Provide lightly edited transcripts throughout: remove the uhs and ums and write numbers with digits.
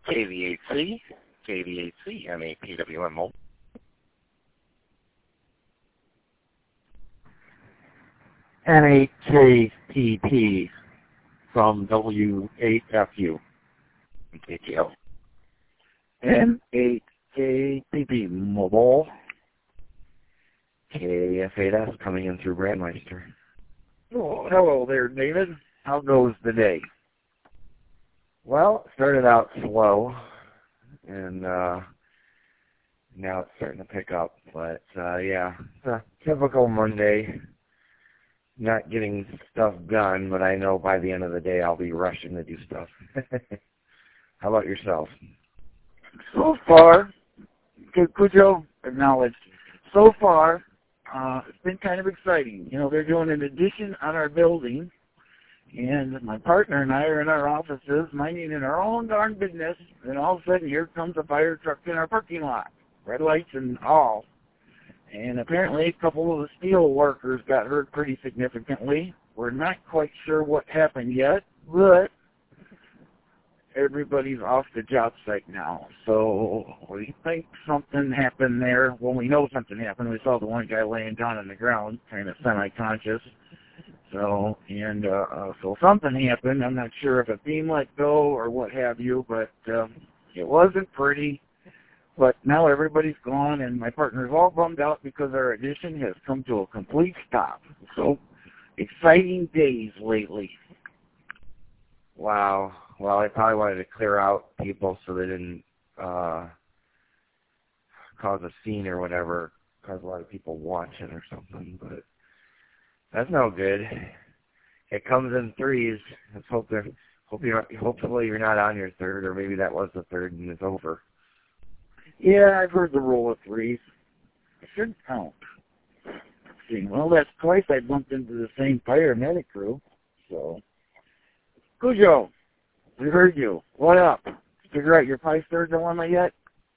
KV8C, KV8C, MAPWM mobile. N8KPP from W8FU. KTO. N8KPP mobile. KF8S coming in through Brandmeister. Oh, hello there, David. How goes the day? Well, it started out slow, and now it's starting to pick up. But, yeah, it's a typical Monday. Not getting stuff done, but I know by the end of the day I'll be rushing to do stuff. How about yourself? So far, Cujo acknowledged, so far, it's been kind of exciting. You know, they're doing an addition on our building, and my partner and I are in our offices minding in our own darn business, and all of a sudden here comes a fire truck in our parking lot, red lights and all. And apparently a couple of the steel workers got hurt pretty significantly. We're not quite sure what happened yet, but everybody's off the job site now. So we think something happened there. Well, we know something happened. We saw the one guy laying down on the ground, kind of semi-conscious. So something happened. I'm not sure if a beam let go or what have you, but it wasn't pretty. But now everybody's gone, and my partner's all bummed out because our addition has come to a complete stop. So, exciting days lately. Wow. Well, I probably wanted to clear out people so they didn't cause a scene or whatever, cause a lot of people watching or something. But that's no good. It comes in threes. Let's hopefully you're not on your third, or maybe that was the third and it's over. Yeah, I've heard the rule of threes. It should count. See, well, that's twice I bumped into the same paramedic crew. So, Cujo, we heard you. What up? Figure out your Pi-Star dilemma yet?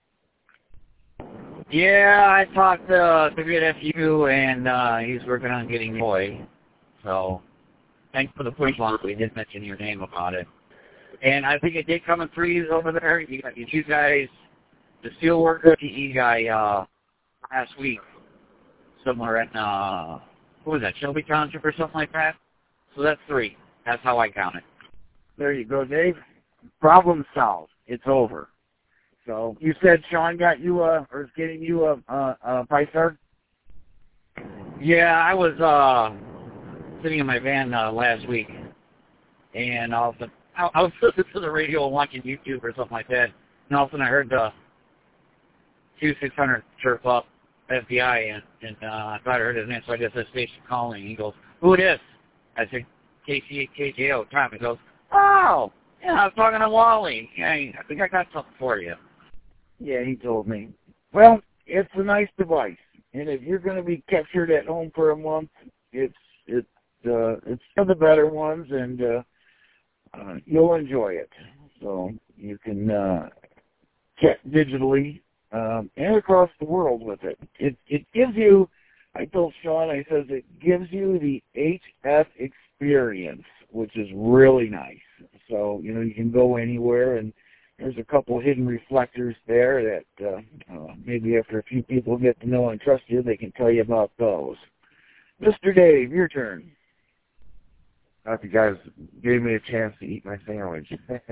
Yeah, I talked to FU, and he's working on getting the boy. So, thanks for the push on it. We did mention your name about it. And I think it did come in threes over there. You got you two guys, the steelworker TE guy last week, somewhere at, what was that, Shelby Township or something like that? So that's three. That's how I count it. There you go, Dave. Problem solved. It's over. So you said Sean got you, or is getting you a Pi-Star? Yeah, I was sitting in my van last week, and I was listening to the radio and watching YouTube or something like that, and all of a sudden I heard the Q600 chirp up FBI, and I thought I heard his name, so I just said station calling. He goes, "Who it is?" I said, KJO, Tom. He goes, "Oh, yeah, I was talking to Wally. Yeah, I think I got something for you." Yeah, he told me. Well, it's a nice device, and if you're going to be captured at home for a month, it's one of the better ones, and you'll enjoy it. So you can chat digitally and across the world with it. It gives you, I told Sean, I says it gives you the HF experience, which is really nice. So, you know, you can go anywhere, and there's a couple hidden reflectors there that maybe after a few people get to know and trust you, they can tell you about those. Mr. Dave, your turn. If you guys gave me a chance to eat my sandwich.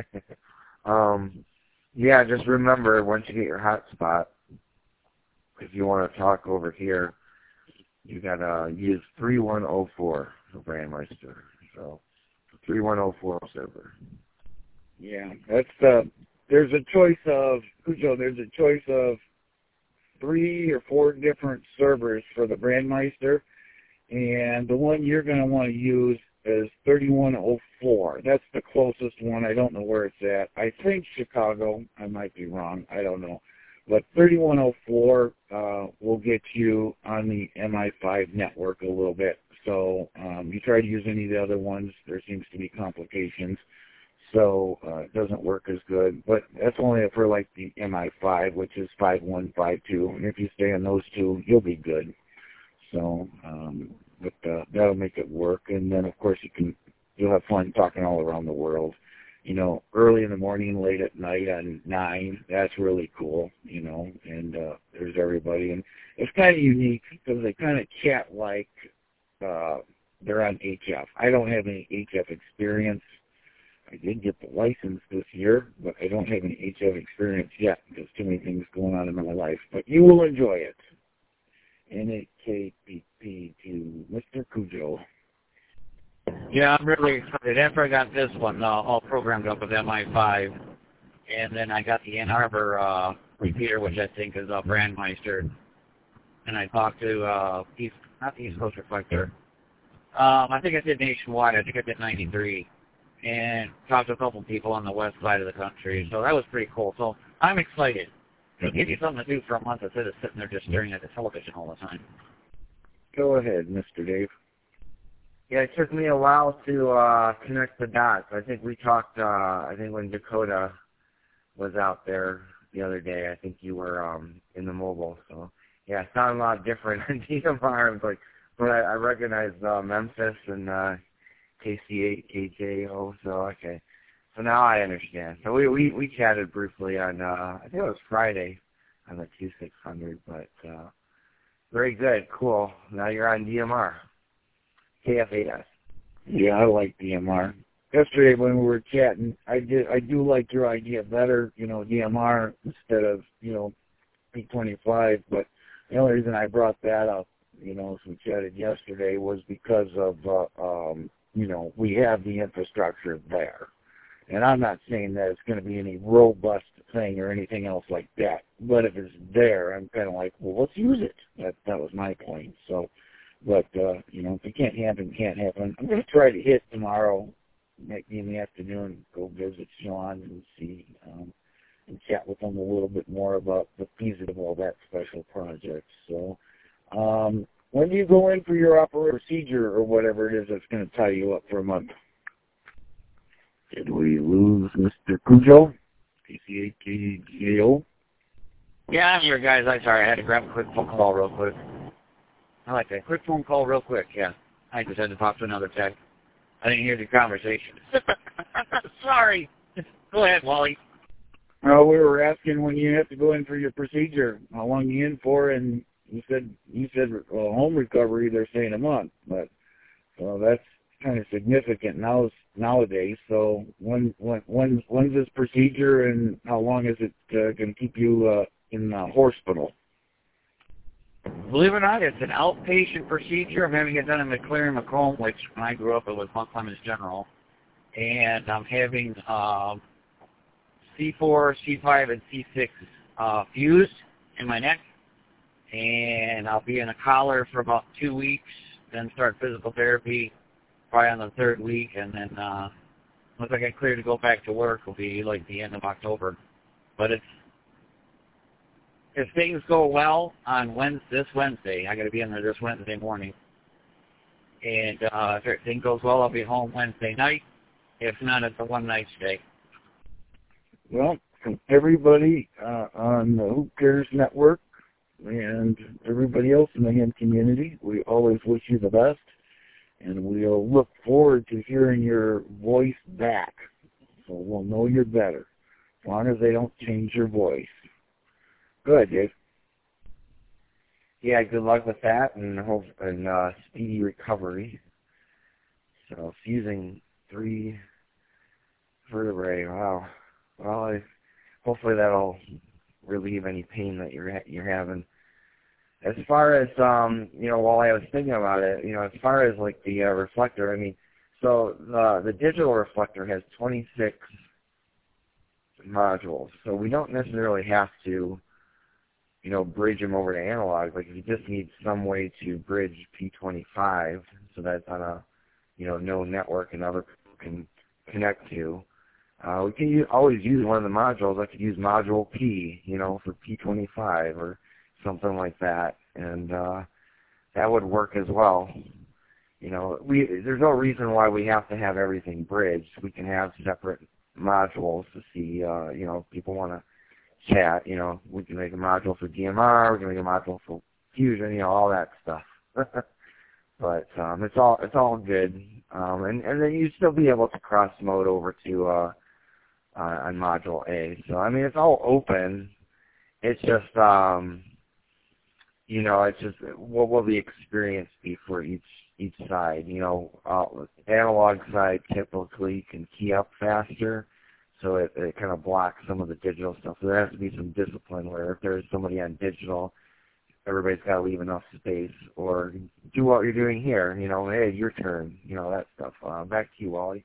Yeah, just remember, once you get your hotspot, if you want to talk over here, you got to use 3104 for Brandmeister. So, 3104 server. Yeah, that's there's a choice of, Cujo, there's a choice of 3 or 4 different servers for the Brandmeister, and the one you're going to want to use is 3104. That's the closest one. I don't know where it's at. I think Chicago. I might be wrong. I don't know. But 3104 will get you on the MI5 network a little bit. So you try to use any of the other ones, there seems to be complications. So it doesn't work as good. But that's only for like the MI5, which is 5152. And if you stay on those two, you'll be good. So but that'll make it work. And then, of course, you'll have fun talking all around the world. early in the morning, late at night on 9. That's really cool, and there's everybody. And it's kind of unique because they kind of chat like they're on HF. I don't have any HF experience. I did get the license this year, but I don't have any HF experience yet because too many things going on in my life. But you will enjoy it. NAKPP to Mr. Cujo. Yeah, I'm really excited. After I got this one all programmed up with MI5, and then I got the Ann Arbor repeater, which I think is a Brandmeister, and I talked to not the East Coast Reflector. I think I did nationwide. I think I did 93, and talked to a couple people on the west side of the country. So that was pretty cool. So I'm excited. It'll give you something to do for a month instead of sitting there just staring at the television all the time. Go ahead, Mr. Dave. Yeah, it took me a while to connect the dots. I think we talked, I think when Dakota was out there the other day, I think you were in the mobile. So, yeah, it sounded a lot different on DMR. But I recognized Memphis and KC8, KJO, so okay. So now I understand. So we chatted briefly on, I think it was Friday on the 2600, but very good, cool. Now you're on DMR. KF8S. Yeah, I like DMR. Yesterday when we were chatting, I do like your idea better, DMR instead of, P25, but the only reason I brought that up, as we chatted yesterday was because of, we have the infrastructure there. And I'm not saying that it's going to be any robust thing or anything else like that, but if it's there, I'm kind of like, well, let's use it. That was my point, so. But, if it can't happen, it can't happen. I'm going to try to hit tomorrow, maybe in the afternoon, go visit Sean and see, and chat with him a little bit more about the feasibility of all that special project. So, when do you go in for your procedure or whatever it is that's going to tie you up for a month? Did we lose Mr. Cujo? PCAKGO? Yeah, I'm here, guys. I'm sorry. I had to grab a quick phone call real quick. I like that. Quick phone call real quick, yeah. I just had to talk to another tech. I didn't hear the conversation. Sorry. Go ahead, Wally. Well, we were asking when you have to go in for your procedure, how long you in for, and you said home recovery, they're saying a month, but so that's kind of significant nowadays. So when's this procedure, and how long is it going to keep you in the hospital? Believe it or not, it's an outpatient procedure. I'm having it done in McLaren Macomb, which when I grew up it was Mount Clemens General. And I'm having C4, C5, and C6 fused in my neck. And I'll be in a collar for about 2 weeks, then start physical therapy probably on the 3rd week. And then once I get cleared to go back to work, it'll be like the end of October. But if things go well on this Wednesday, I got to be in there this Wednesday morning. And if everything goes well, I'll be home Wednesday night. If not, it's a one-night stay. Well, from everybody on the Who Cares Network and everybody else in the ham community, we always wish you the best. And we'll look forward to hearing your voice back. So we'll know you're better, as long as they don't change your voice. Go ahead, Dave. Yeah, good luck with that, and speedy recovery. So fusing 3 vertebrae. Wow. Well, hopefully that'll relieve any pain that you're having. As far as while I was thinking about it, as far as like the reflector, I mean, so the digital reflector has 26 modules, so we don't necessarily have to bridge them over to analog. Like if you just need some way to bridge P25 so that's on a, known network and other people can connect to, we can always use one of the modules. I could use module P, for P25 or something like that, and that would work as well. There's no reason why we have to have everything bridged. We can have separate modules to see, people want to chat, we can make a module for DMR, we can make a module for Fusion, all that stuff. But it's all good. And then you'd still be able to cross mode over to on Module A. So, I mean, it's all open. It's just, it's just what will the experience be for each side? Analog side typically can key up faster, so it kind of blocks some of the digital stuff. So there has to be some discipline where if there's somebody on digital, everybody's got to leave enough space or do what you're doing here. Hey, your turn. That stuff. Back to you, Wally.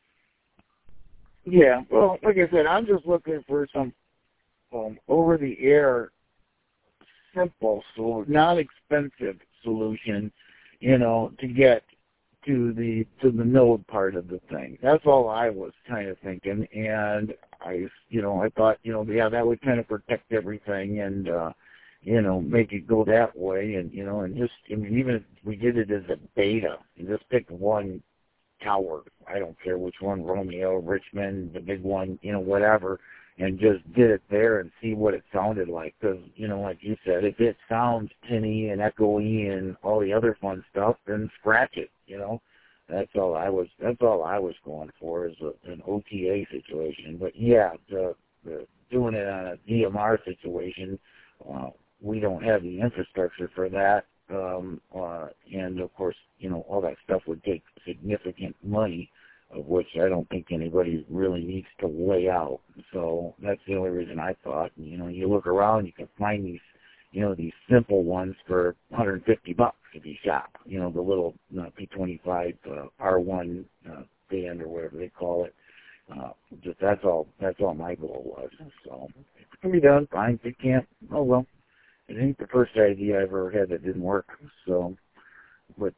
Yeah, well, like I said, I'm just looking for some over-the-air, simple, not expensive solution, to get to the node part of the thing. That's all I was kind of thinking, and I thought, that would kind of protect everything and, make it go that way, and even if we did it as a beta, and just pick one tower, I don't care which one, Romeo, Richmond, the big one, whatever, and just did it there and see what it sounded like. Because, like you said, if it sounds tinny and echoey and all the other fun stuff, then scratch it. That's all I was going for, is an OTA situation. But yeah, the doing it on a DMR situation, we don't have the infrastructure for that. And of course, all that stuff would take significant money, of which I don't think anybody really needs to lay out. So that's the only reason I thought. You look around, you can find these, these simple ones for $150 if you shop. The little P25 R1 band or whatever they call it. Just that's all my goal was. So if it can be done, fine. If it can't, oh well. It ain't the first idea I ever had that didn't work. So, but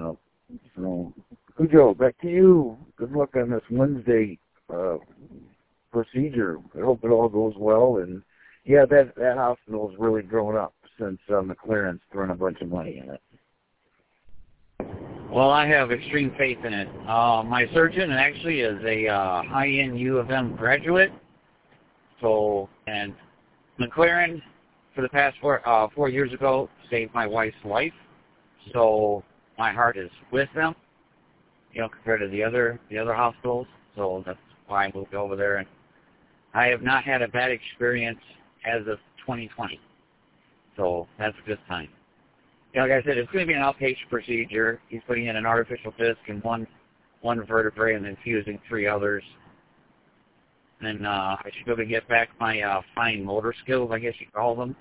Cujo, back to you. Good luck on this Wednesday procedure. I hope it all goes well. And yeah, that hospital's really grown up since McLaren's thrown a bunch of money in it. Well, I have extreme faith in it. My surgeon actually is a high-end U of M graduate. So, and McLaren, for the past 4 years ago, saved my wife's life. So my heart is with them, compared to the other hospitals. So that's why I moved over there. And I have not had a bad experience as of 2020. So that's a good sign. Like I said, it's going to be an outpatient procedure. He's putting in an artificial disc in one vertebrae and then fusing 3 others. And I should be able to get back my fine motor skills, I guess you call them.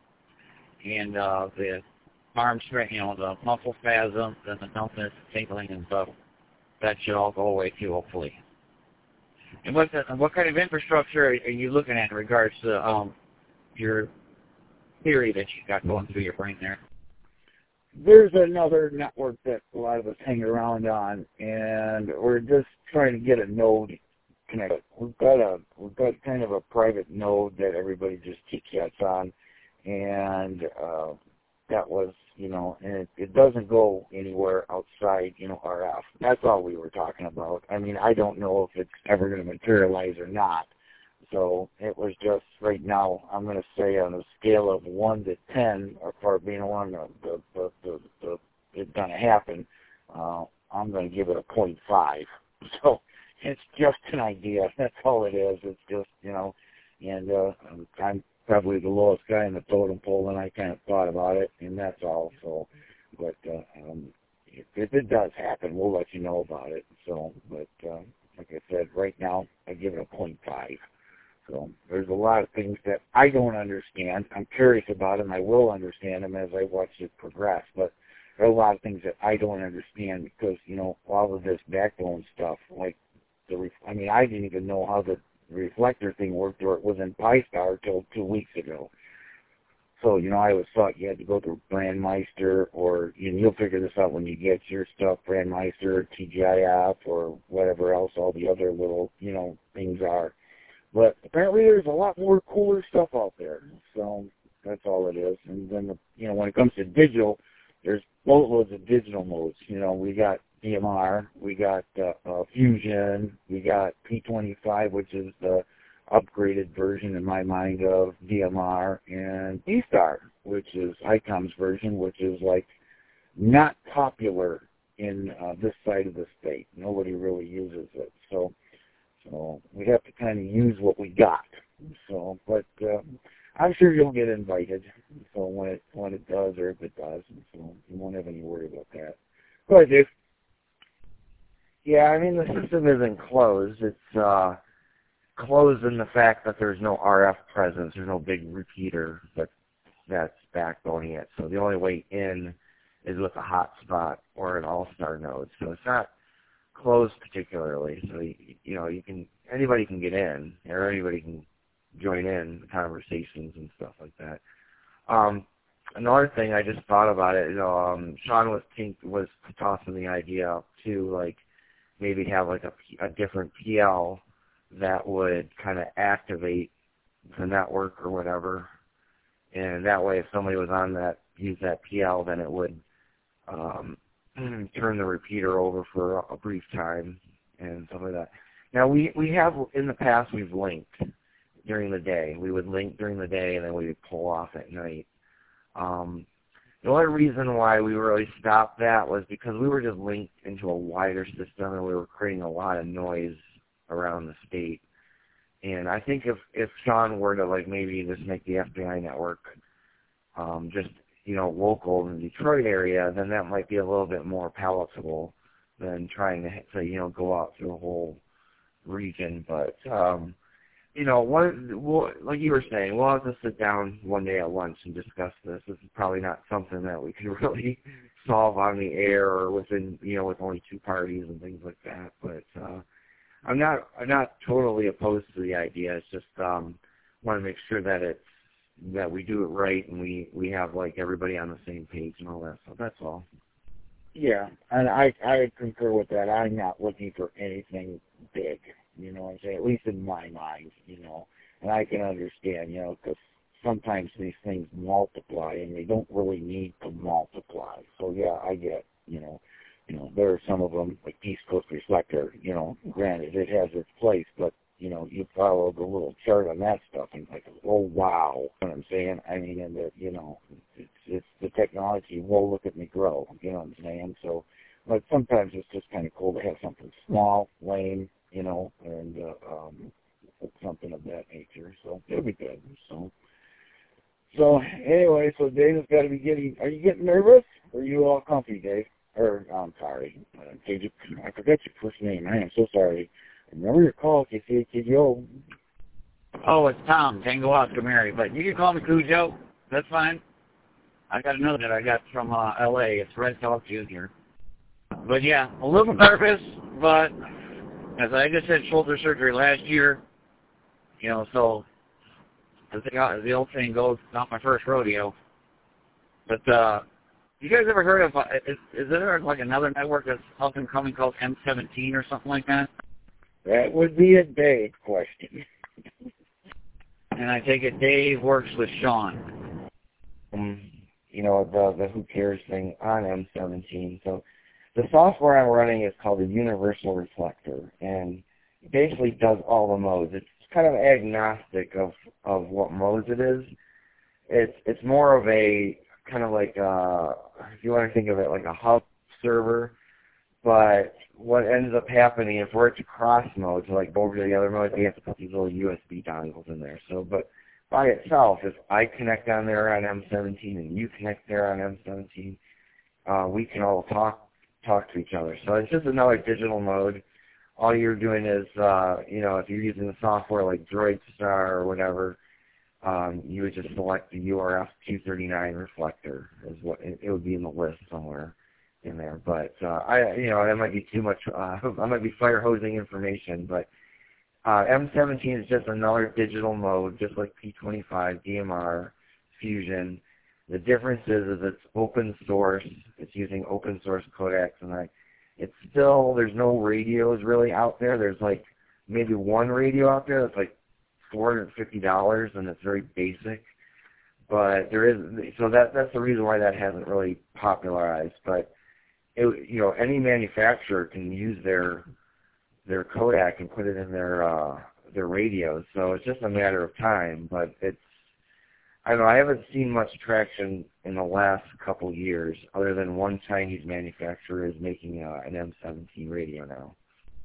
And the arm strength, the muscle spasms and the numbness, tingling and stuff. That should all go away too, hopefully. And what kind of infrastructure are you looking at in regards to your theory that you got going through your brain there? There's another network that a lot of us hang around on, and we're just trying to get a node connected. We've got kind of a private node that everybody just chit-chats on, and that was, and it doesn't go anywhere outside, RF. That's all we were talking about. I mean, I don't know if it's ever going to materialize or not. So it was just, right now, I'm going to say on a scale of 1 to 10, or far being along it's going to happen, I'm going to give it a 0.5. So it's just an idea. That's all it is. It's just, and I'm probably the lowest guy in the totem pole, and I kind of thought about it, and that's all. So, but if it does happen, we'll let you know about it. So, but like I said, right now, I give it a 0.5. So there's a lot of things that I don't understand. I'm curious about them. I will understand them as I watch it progress. But there are a lot of things that I don't understand because, all of this backbone stuff, like I didn't even know how the reflector thing worked, or it was in Pi-Star till 2 weeks ago. So, I always thought you had to go through Brandmeister, or you'll figure this out when you get your stuff, Brandmeister, TGIF, or whatever else all the other little, things are. But apparently there's a lot more cooler stuff out there. So that's all it is. And then, when it comes to digital, there's boatloads of digital modes. We got DMR, we got Fusion, we got P25, which is the upgraded version in my mind of DMR, and D-Star, which is ICOM's version, which is like not popular in this side of the state. Nobody really uses it. So So we have to kind of use what we got. So, but I'm sure you'll get invited. So when it does, or if it does, so you won't have any worry about that. Go ahead, Dave. Yeah, I mean, the system isn't closed. It's closed in the fact that there's no RF presence. There's no big repeater that's backboning it. So the only way in is with a hotspot or an all-star node. So it's not closed particularly. So anybody can get in, or anybody can join in conversations and stuff like that. Another thing I just thought about it, Sean was tossing the idea up too, like maybe have like a different PL that would kind of activate the network or whatever, and that way if somebody was on that, use that PL, then it would turn the repeater over for a brief time and stuff like that. Now we have, in the past, we've linked during the day. We would link during the day and then we would pull off at night. The only reason why we really stopped that was because we were just linked into a wider system and we were creating a lot of noise around the state. And I think if Sean were to like maybe just make the FBI network just local in the Detroit area, then that might be a little bit more palatable than trying to go out through the whole region. But like you were saying, we'll have to sit down one day at lunch and discuss this. This is probably not something that we can really solve on the air or within, with only two parties and things like that. But I'm not totally opposed to the idea. It's just want to make sure that we do it right and we have like everybody on the same page and all that. So that's all. Yeah, and I concur with that. I'm not looking for anything big. You know what I'm saying? At least in my mind, and I can understand, because sometimes these things multiply and they don't really need to multiply. So yeah, I get, there are some of them, like East Coast Reflector, granted it has its place, but, you follow the little chart on that stuff and like, oh wow, you know what I'm saying? I mean, and it's the technology, well, look at me grow, you know what I'm saying? So, but sometimes it's just kind of cool to have something small, lame, and something of that nature. So it'll be good. So anyway, so Dave has got to be are you getting nervous? Or are you all comfy, Dave? Or, I'm sorry, Dave, I forgot your first name. I am so sorry. Remember your call, KCHO. Oh, it's Tom, Tango Oscar Mary, but you can call me Cujo. That's fine. I got another that I got from L.A. It's Red Talk Jr. But yeah, a little nervous, but as I just had shoulder surgery last year, so as the old saying goes, not my first rodeo. But you guys ever heard of, is there like another network that's up and coming called M17 or something like that? That would be a Dave question. And I take it Dave works with Sean. The Who Cares thing on M17. So the software I'm running is called the Universal Reflector, and it basically does all the modes. It's kind of agnostic of what modes it is. It's more of a kind of like if you want to think of it like a hub server, but what ends up happening if we're to cross modes, like over to the other modes, we have to put these little USB dongles in there. So, but by itself, if I connect on there on M17 and you connect there on M17, we can all talk to each other. So it's just another digital mode. All you're doing is, if you're using the software like DroidStar or whatever, you would just select the URF 239 reflector. Is what it would be in the list somewhere in there. But that might be too much. I might be fire hosing information. But M17 is just another digital mode, just like P25, DMR, Fusion. The difference is it's open source. It's using open source codecs, and there's no radios really out there. There's like maybe one radio out there that's like $450, and it's very basic. But there is, so that's the reason why that hasn't really popularized. But any manufacturer can use their codec and put it in their radios. So it's just a matter of time. But I don't know, I haven't seen much traction in the last couple years, other than one Chinese manufacturer is making an M17 radio now.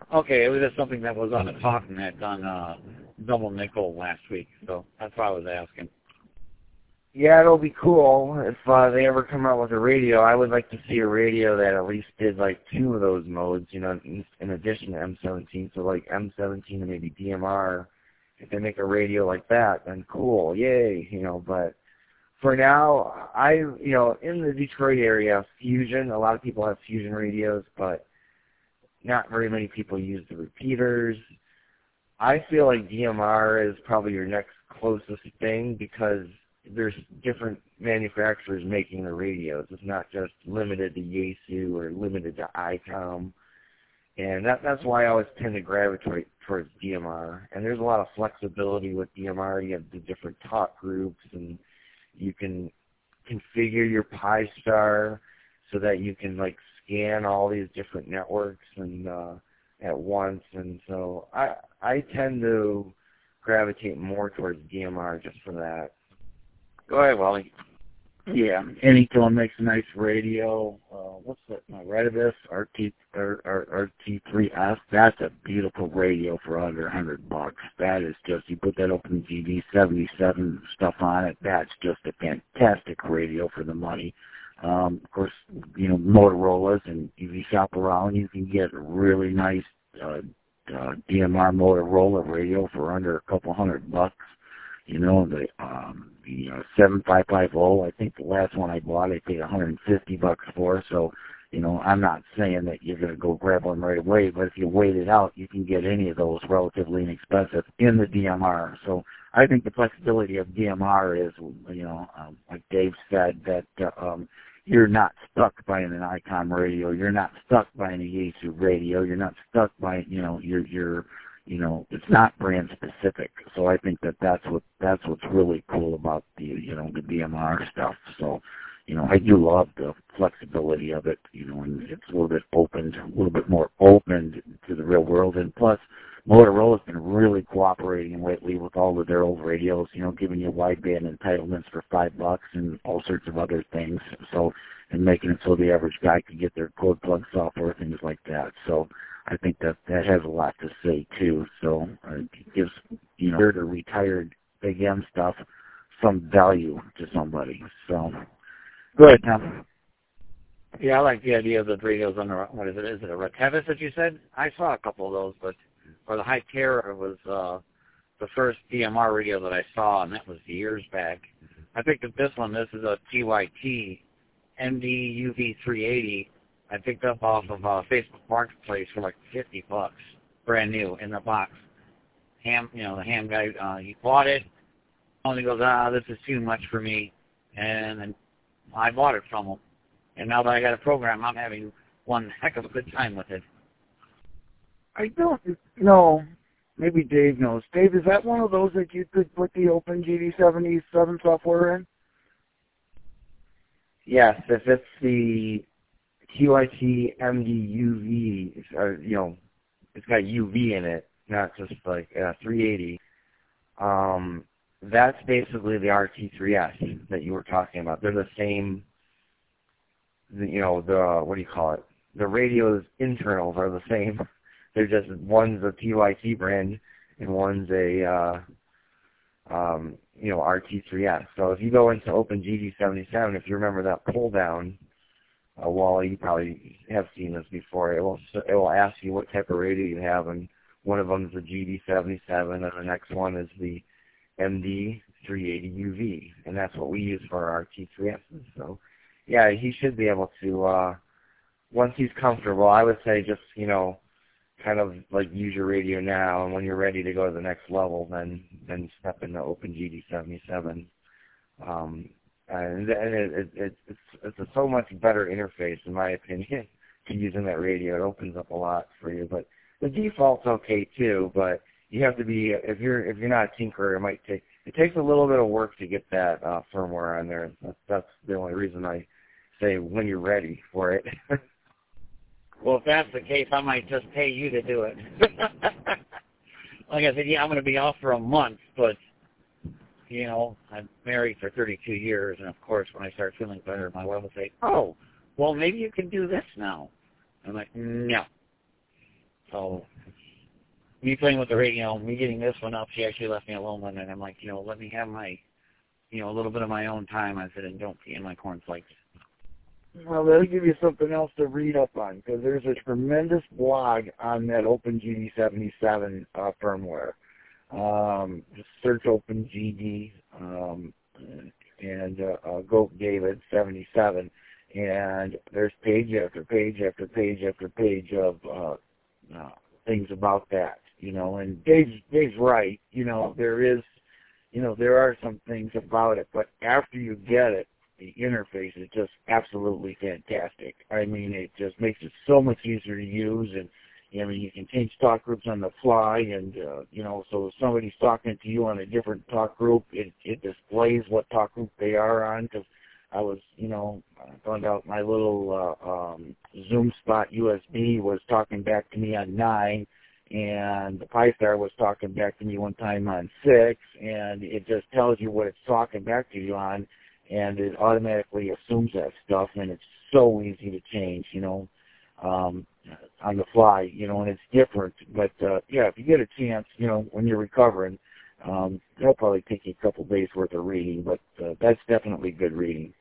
Okay, it was just something that was on the talking net on Double Nickel last week, so that's why I was asking. Yeah, it'll be cool if they ever come out with a radio. I would like to see a radio that at least did like 2 of those modes, you know, in addition to M17. So like M17 and maybe DMR. If they make a radio like that, then cool, yay, you know. But for now, in the Detroit area, Fusion, a lot of people have Fusion radios, but not very many people use the repeaters. I feel like DMR is probably your next closest thing because there's different manufacturers making the radios. It's not just limited to Yaesu or limited to ICOM. And that's why I always tend to gravitate towards DMR. And there's a lot of flexibility with DMR. You have the different talk groups, and you can configure your Pi-Star so that you can like scan all these different networks and at once. And so I tend to gravitate more towards DMR just for that. Go ahead, Wally. Yeah, Anytone makes a nice radio. What's that? Retevis RT3S. That's a beautiful radio for under $100. That is just, you put that open GD77 stuff on it. That's just a fantastic radio for the money. Of course, you know, Motorola's, and if you shop around, you can get a really nice DMR Motorola radio for under a couple $100. You know, the 7550, I think the last one I bought, I paid $150 for. So, you know, I'm not saying that you're going to go grab one right away, but if you wait it out, you can get any of those relatively inexpensive in the DMR. So I think the flexibility of DMR is, you know, like Dave said, that you're not stuck buying an ICOM radio. You're not stuck buying a Yaesu radio. You're not stuck by, you know, you know, it's not brand specific. So I think that's what's really cool about the, you know, the DMR stuff. So, you know, I do love the flexibility of it, you know, and it's a little bit more open to the real world. And plus, Motorola's been really cooperating lately with all of their old radios, you know, giving you wideband entitlements for $5 and all sorts of other things. So, and making it so the average guy can get their code plug software, things like that. So I think that has a lot to say too. So it gives, you know, the retired Big M stuff some value to somebody. So go ahead, Tom. Yeah, I like the idea of the radios on the, what is it? Is it a Retevis that you said? I saw a couple of those, but or the High Terror was the first DMR radio that I saw, and that was years back. I picked up this one. This is a TYT MD UV380. I picked up off of Facebook Marketplace for like $50, brand new in the box. The ham guy, he bought it. And he goes, this is too much for me, and then I bought it from him. And now that I got a program, I'm having one heck of a good time with it. I don't know. Maybe Dave knows. Dave, is that one of those that you could put the open GD77 software in? Yes, if it's the TYT MD-UV, you know, it's got UV in it, not just like 380. That's basically the RT3S that you were talking about. They're the same, you know, what do you call it? The radio's internals are the same. They're just, one's a TYT brand and one's a, you know, RT3S. So if you go into OpenGD77, if you remember that pull down, Wally, you probably have seen this before. It will ask you what type of radio you have, and one of them is the GD77, and the next one is the MD380UV, and that's what we use for our RT3Ss. So, yeah, he should be able to, once he's comfortable, I would say just, you know, kind of like use your radio now, and when you're ready to go to the next level, then step into OpenGD77. And it's a so much better interface, in my opinion, to using that radio. It opens up a lot for you. But the default's okay too. But you have to be, if you're not a tinkerer, it takes a little bit of work to get that firmware on there. That's the only reason I say when you're ready for it. Well, if that's the case, I might just pay you to do it. Like I said, yeah, I'm going to be off for a month, but, you know, I'm married for 32 years, and of course, when I start feeling better, my wife will say, oh, well, maybe you can do this now. I'm like, no. So me playing with the radio, me getting this one up, she actually left me alone one night. I'm like, let me have my, a little bit of my own time. I said, and don't pee in my cornflakes. Well, that'll give you something else to read up on, because there's a tremendous blog on that OpenGD77 firmware. Just search OpenGD and Goat David 77, and there's page after page after page after page of things about that. And Dave's right. There are some things about it, but after you get it, the interface is just absolutely fantastic. I mean, it just makes it so much easier to use, and you can change talk groups on the fly, and so if somebody's talking to you on a different talk group, it displays what talk group they are on. Because I was, I found out my little Zoom Spot USB was talking back to me on 9, and the Pi-Star was talking back to me one time on 6, and it just tells you what it's talking back to you on, and it automatically assumes that stuff, and it's so easy to change, on the fly, and it's different. But, if you get a chance, when you're recovering, it'll probably take you a couple days worth of reading, but that's definitely good reading.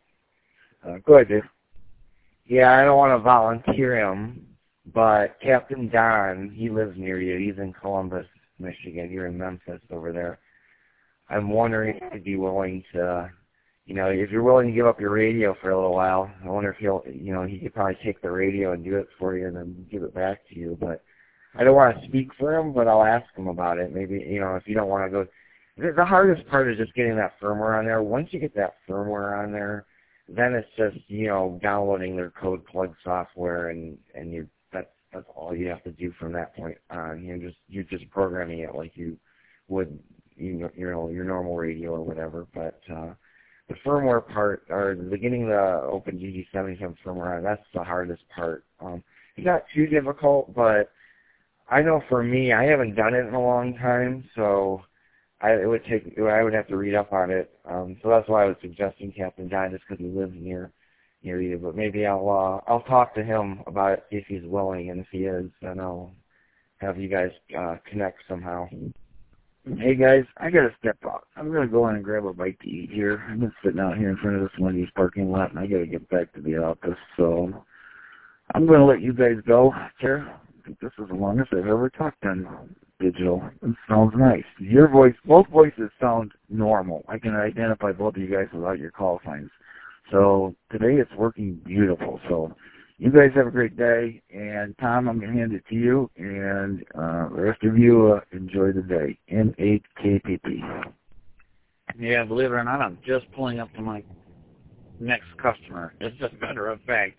Go ahead, Dave. Yeah, I don't want to volunteer him, but Captain Don, he lives near you. He's in Columbus, Michigan. You're in Memphis over there. I'm wondering if you'd be willing to, if you're willing to give up your radio for a little while, I wonder if he could probably take the radio and do it for you and then give it back to you. But I don't want to speak for him, but I'll ask him about it. Maybe, if you don't want to go. The hardest part is just getting that firmware on there. Once you get that firmware on there, then it's just, downloading their code plug software, and that's all you have to do from that point on. You're just programming it like you would, your normal radio or whatever. But the firmware part, or getting the OpenGD77 firmware on, that's the hardest part. It's not too difficult, but I know for me, I haven't done it in a long time, so I would have to read up on it. So that's why I was suggesting Captain Don, just because he lives near you. But maybe I'll talk to him about it, see if he's willing, and if he is, then I'll have you guys connect somehow. Hey guys, I gotta step out. I'm gonna go in and grab a bite to eat here. I've been sitting out here in front of this Wendy's parking lot, and I gotta get back to the office. So I'm gonna let you guys go. Here, I think this is the longest I've ever talked on digital. It sounds nice. Your voice, both voices sound normal. I can identify both of you guys without your call signs. So today it's working beautiful. So you guys have a great day, and Tom, I'm going to hand it to you, and the rest of you enjoy the day. N8KPP. Yeah, believe it or not, I'm just pulling up to my next customer. It's just a matter of fact.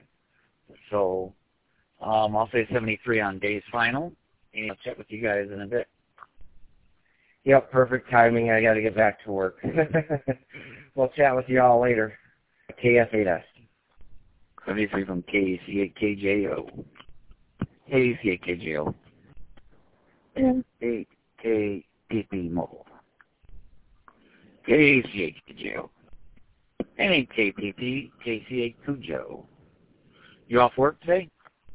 So I'll say 73 on Dave's final, and I'll chat with you guys in a bit. Yep, perfect timing. I got to get back to work. We'll chat with you all later. KF8S. 73 from KC8KJO. KC8KJO. N8KPP Mobile. KC8KJO. N8KPP, KC8KJO. You off work today?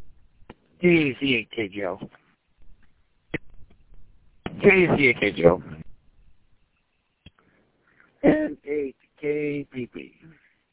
KC8KJO. KC8KJO. N8KPP.